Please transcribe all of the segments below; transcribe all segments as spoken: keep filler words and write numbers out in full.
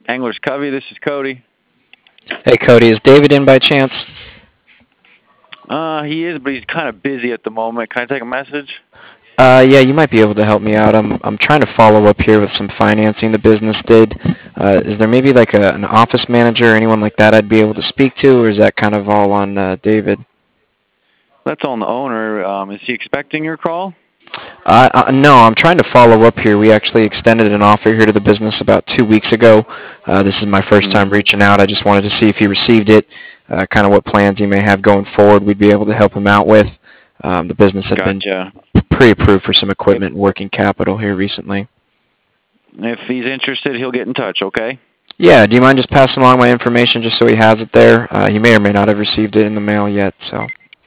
Anglers Covey, this is Cody. Hey, Cody, is David in by chance? Uh, he is, but he's kind of busy at the moment. Can I take a message? Uh, yeah, you might be able to help me out. I'm I'm trying to follow up here with some financing the business did. Uh, is there maybe like a, an office manager or anyone like that I'd be able to speak to, or is that kind of all on uh, David? That's on the owner. Um, is he expecting your call? Uh, uh, no, I'm trying to follow up here. We actually extended an offer here to the business about two weeks ago. Uh, this is my first Mm-hmm. time reaching out. I just wanted to see if he received it, uh, kind of what plans he may have going forward we'd be able to help him out with. Um, the business had been Gotcha. pre-approved for some If equipment and working capital here recently. if he's interested, he'll get in touch. Okay. Yeah, do you mind just passing along my information just so he has it there? Uh, he may or may not have received it in the mail yet, so.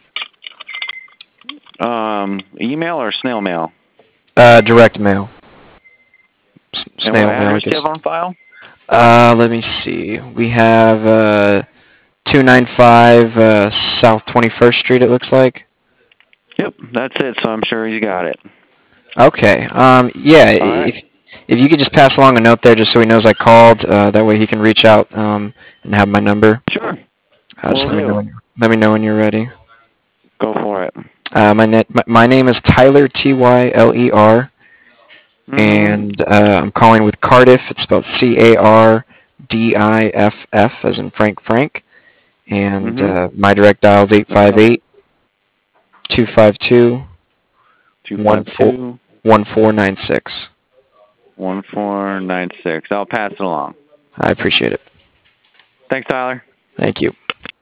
Um, email or snail mail? Uh, direct mail. S- And what snail mail, I address do guess. you have on file? Uh, let me see. We have, uh, two ninety-five, uh, South twenty-first Street, it looks like. Yep, that's it. So I'm sure he's got it. Okay, um, yeah, All right. if, if you could just pass along a note there just so he knows I called, uh, that way he can reach out, um, and have my number. Sure. Uh, just Will let me know do. when, let me know when you're ready. Go for it. Uh, my, net, my, my name is Tyler, T Y L E R. Mm-hmm. And uh, I'm calling with Cardiff. It's spelled C A R D I F F as in Frank Frank. And Mm-hmm. uh, my direct dial is eight five eight, two five two, Two five one two four nine six. one four nine six. I'll pass it along. I appreciate it. Thanks, Tyler. Thank you.